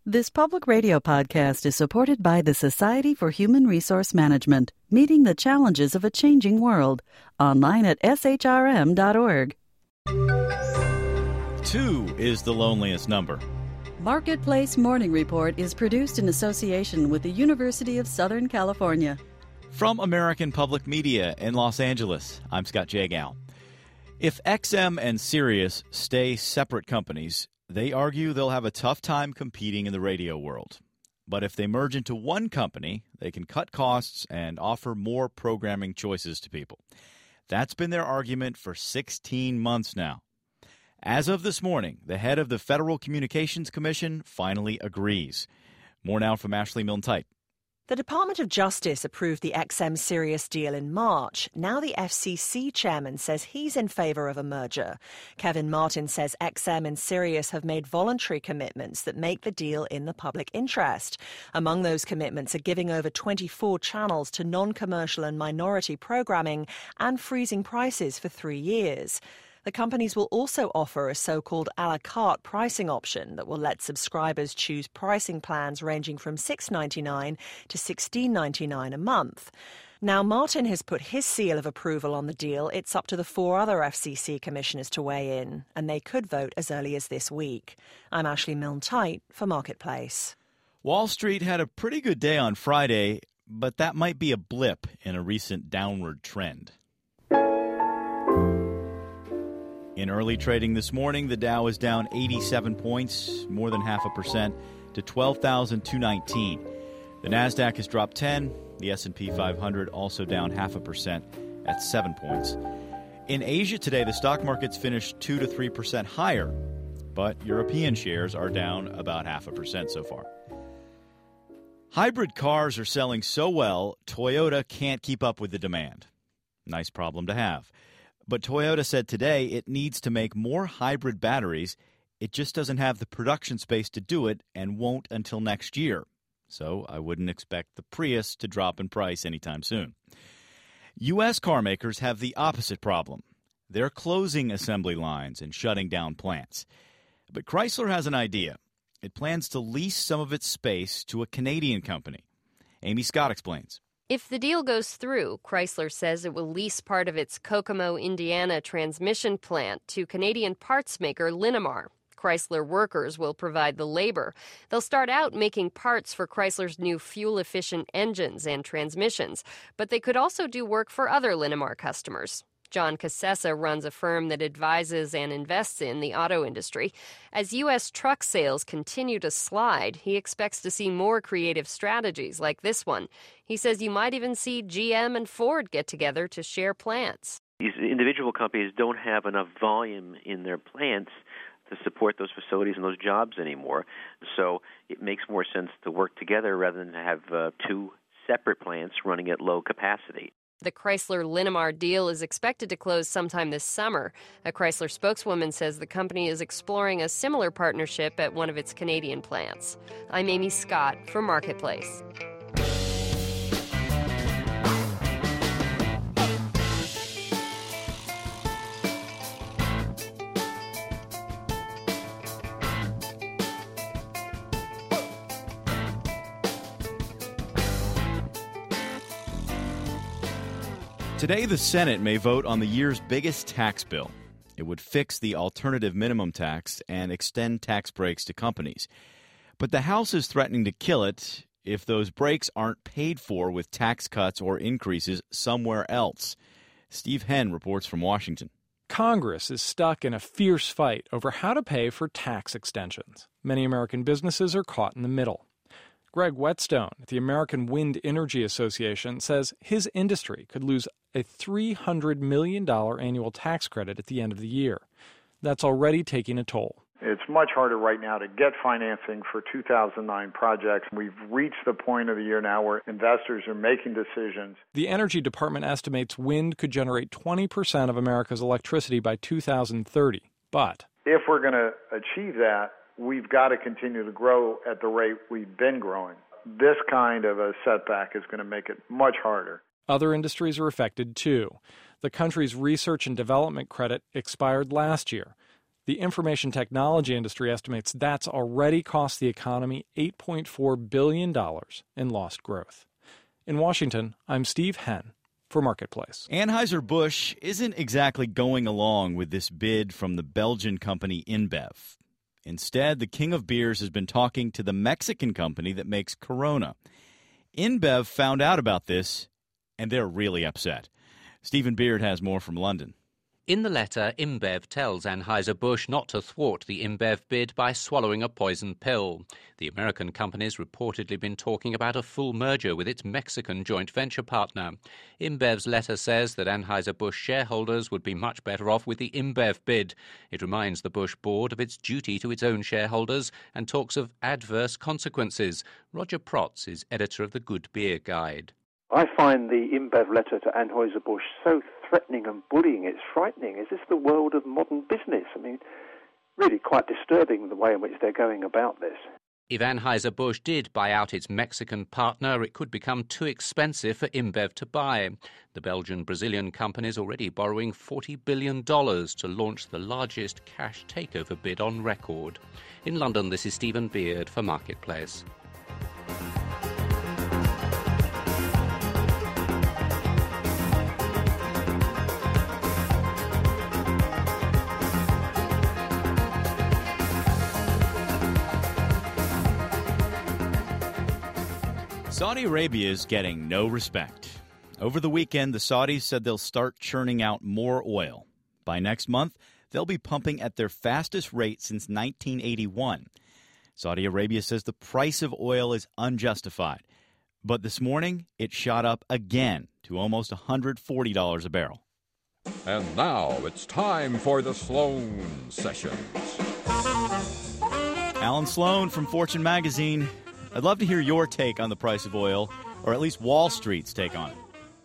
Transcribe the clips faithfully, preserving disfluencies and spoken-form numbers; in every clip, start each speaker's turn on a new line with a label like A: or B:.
A: This public radio podcast is supported by the Society for Human Resource Management, meeting the challenges of a changing world. Online at s h r m dot org.
B: Two is the loneliest number.
A: Marketplace Morning Report is produced in association with the University of Southern California.
B: From American Public Media in Los Angeles, I'm Scott Jagow. If X M and Sirius stay separate companies, they argue they'll have a tough time competing in the radio world. But if they merge into one company, they can cut costs and offer more programming choices to people. That's been their argument for sixteen months now. As of this morning, the head of the Federal Communications Commission finally agrees. More now from Ashley Milne-Tyte.
C: The Department of Justice approved the X M Sirius deal in March. Now the F C C chairman says he's in favor of a merger. Kevin Martin says X M and Sirius have made voluntary commitments that make the deal in the public interest. Among those commitments are giving over twenty-four channels to non-commercial and minority programming and freezing prices for three years. The companies will also offer a so-called a la carte pricing option that will let subscribers choose pricing plans ranging from six dollars and ninety-nine cents to sixteen dollars and ninety-nine cents a month. Now, Martin has put his seal of approval on the deal. It's up to the four other F C C commissioners to weigh in, and they could vote as early as this week. I'm Ashley Milne-Tyte for Marketplace.
B: Wall Street had a pretty good day on Friday, but that might be a blip in a recent downward trend. In early trading this morning, the Dow is down eighty-seven points, more than half a percent, to twelve thousand two hundred nineteen. The Nasdaq has dropped ten. The S and P five hundred also down half a percent at seven points. In Asia today, the stock markets finished two to three percent higher, but European shares are down about half a percent so far. Hybrid cars are selling so well, Toyota can't keep up with the demand. Nice problem to have. But Toyota said today it needs to make more hybrid batteries. It just doesn't have the production space to do it and won't until next year. So I wouldn't expect the Prius to drop in price anytime soon. U S car makers have the opposite problem. They're closing assembly lines and shutting down plants. But Chrysler has an idea. It plans to lease some of its space to a Canadian company. Amy Scott explains.
D: If the deal goes through, Chrysler says it will lease part of its Kokomo, Indiana transmission plant to Canadian parts maker Linamar. Chrysler workers will provide the labor. They'll start out making parts for Chrysler's new fuel-efficient engines and transmissions, but they could also do work for other Linamar customers. John Cassessa runs a firm that advises and invests in the auto industry. As U S truck sales continue to slide, he expects to see more creative strategies like this one. He says you might even see G M and Ford get together to share plants.
E: These individual companies don't have enough volume in their plants to support those facilities and those jobs anymore. So it makes more sense to work together rather than to have uh, two separate plants running at low capacity.
D: The Chrysler-Linamar deal is expected to close sometime this summer. A Chrysler spokeswoman says the company is exploring a similar partnership at one of its Canadian plants. I'm Amy Scott for Marketplace.
B: Today, the Senate may vote on the year's biggest tax bill. It would fix the alternative minimum tax and extend tax breaks to companies. But the House is threatening to kill it if those breaks aren't paid for with tax cuts or increases somewhere else. Steve Henn reports from Washington.
F: Congress is stuck in a fierce fight over how to pay for tax extensions. Many American businesses are caught in the middle. Greg Whetstone at the American Wind Energy Association says his industry could lose a three hundred million dollars annual tax credit at the end of the year. That's already taking a toll.
G: It's much harder right now to get financing for two thousand nine projects. We've reached the point of the year now where investors are making decisions.
F: The Energy Department estimates wind could generate twenty percent of America's electricity by two thousand thirty. But
G: if we're going to achieve that, we've got to continue to grow at the rate we've been growing. This kind of a setback is going to make it much harder.
F: Other industries are affected, too. The country's research and development credit expired last year. The information technology industry estimates that's already cost the economy eight point four billion dollars in lost growth. In Washington, I'm Steve Henn for Marketplace.
B: Anheuser-Busch isn't exactly going along with this bid from the Belgian company InBev. Instead, the king of beers has been talking to the Mexican company that makes Corona. InBev found out about this, and they're really upset. Stephen Beard has more from London.
H: In the letter, InBev tells Anheuser-Busch not to thwart the InBev bid by swallowing a poison pill. The American company's reportedly been talking about a full merger with its Mexican joint venture partner. InBev's letter says that Anheuser-Busch shareholders would be much better off with the InBev bid. It reminds the Busch board of its duty to its own shareholders and talks of adverse consequences. Roger Protz is editor of the Good Beer Guide.
I: I find the InBev letter to Anheuser-Busch so threatening and bullying. It's frightening. Is this the world of modern business? I mean, really quite disturbing the way in which they're going about this.
H: If Anheuser-Busch did buy out its Mexican partner, it could become too expensive for InBev to buy. The Belgian-Brazilian company is already borrowing forty billion dollars to launch the largest cash takeover bid on record. In London, this is Stephen Beard for Marketplace.
B: Saudi Arabia is getting no respect. Over the weekend, the Saudis said they'll start churning out more oil. By next month, they'll be pumping at their fastest rate since nineteen eighty-one. Saudi Arabia says the price of oil is unjustified. But this morning, it shot up again to almost one hundred forty dollars a barrel.
J: And now it's time for the Sloan Sessions.
B: Alan Sloan from Fortune Magazine. I'd love to hear your take on the price of oil, or at least Wall Street's take on it.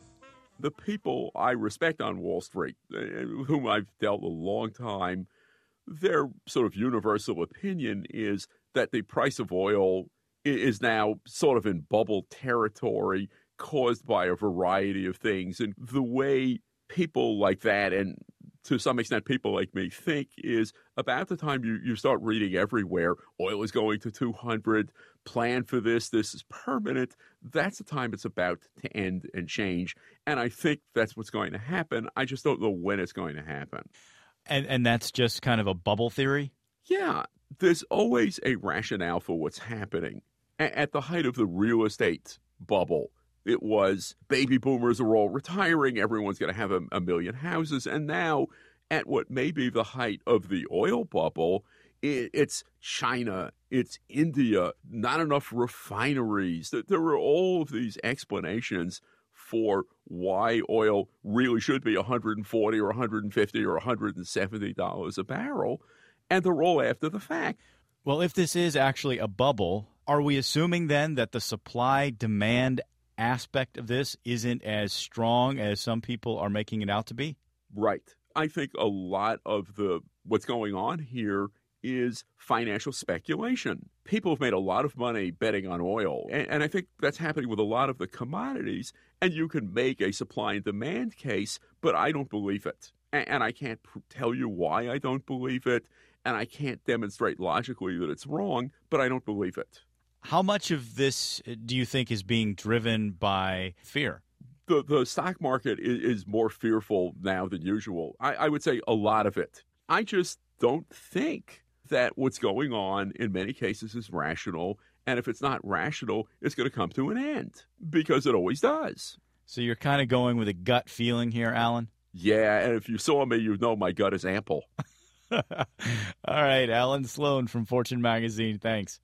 K: The people I respect on Wall Street, whom I've dealt a long time, their sort of universal opinion is that the price of oil is now sort of in bubble territory caused by a variety of things. And the way people like that, and to some extent people like me, think is about the time you, you start reading everywhere, oil is going to two hundred, plan for this, this is permanent, that's the time it's about to end and change. And I think that's what's going to happen. I just don't know when it's going to happen.
B: And and that's just kind of a bubble theory?
K: Yeah, there's always a rationale for what's happening. A- at the height of the real estate bubble, it was baby boomers are all retiring, everyone's going to have a, a million houses. And now, at what may be the height of the oil bubble, it, it's China, it's India, not enough refineries. There are all of these explanations for why oil really should be one hundred forty or one hundred fifty or one hundred seventy dollars a barrel, and they're all after the fact.
B: Well, if this is actually a bubble, are we assuming then that the supply-demand aspect of this isn't as strong as some people are making it out to be?
K: Right. I think a lot of the what's going on here is financial speculation. People have made a lot of money betting on oil, and, and I think that's happening with a lot of the commodities, and you can make a supply and demand case, but I don't believe it. And, and I can't pr- tell you why I don't believe it, and I can't demonstrate logically that it's wrong, but I don't believe it.
B: How much of this do you think is being driven by fear?
K: The the stock market is, is more fearful now than usual. I, I would say a lot of it. I just don't think that what's going on in many cases is rational. And if it's not rational, it's going to come to an end because it always does.
B: So you're kind of going with a gut feeling here, Alan?
K: Yeah, and if you saw me, you'd know my gut is ample.
B: All right, Alan Sloan from Fortune Magazine. Thanks.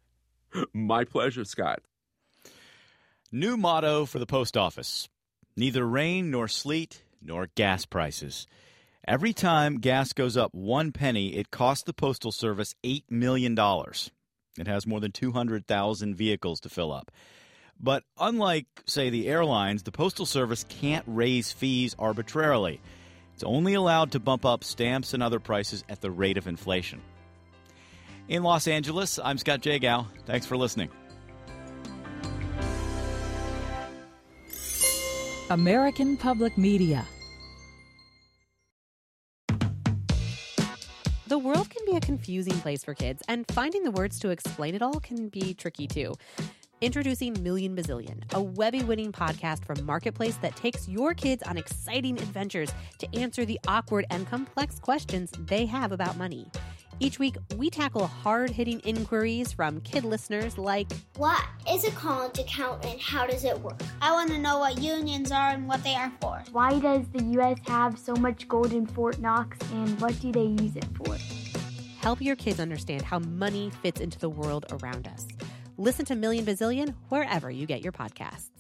K: My pleasure, Scott.
B: New motto for the post office. Neither rain nor sleet nor gas prices. Every time gas goes up one penny, it costs the Postal Service eight million dollars. It has more than two hundred thousand vehicles to fill up. But unlike, say, the airlines, the Postal Service can't raise fees arbitrarily. It's only allowed to bump up stamps and other prices at the rate of inflation. In Los Angeles, I'm Scott Jagow. Thanks for listening.
L: American Public Media.
C: The
L: world can be a confusing place for kids, and finding the words to explain it all can be tricky too. Introducing Million Bazillion, a Webby-winning podcast from Marketplace that takes your kids on exciting adventures to answer the awkward and complex questions they have about money. Each week, we tackle hard-hitting inquiries from kid listeners like,
M: what is a college account and how does it work? I want to know what unions are and what they are for.
N: Why does the U S have so much gold in Fort Knox, and what do they use it for?
L: Help your kids understand how money fits into the world around us. Listen to Million Bazillion wherever you get your podcasts.